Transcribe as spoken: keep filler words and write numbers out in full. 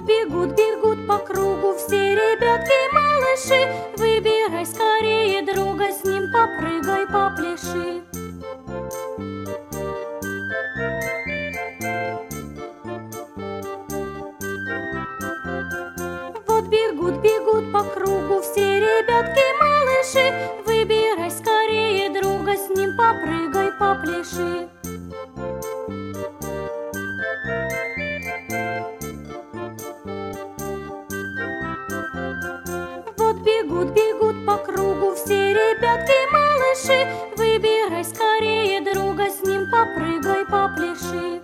бегут, бегут по кругу все ребятки-малыши. Выбирай скорее друга, с ним попрыгай, попляши. Вот бегут, бегут по кругу все ребятки-малыши. Выбирай скорее друга, с ним попрыгай, попляши. Вот бегут, бегут по кругу все ребятки-малыши. Выбирай скорее друга, с ним попрыгай, попляши.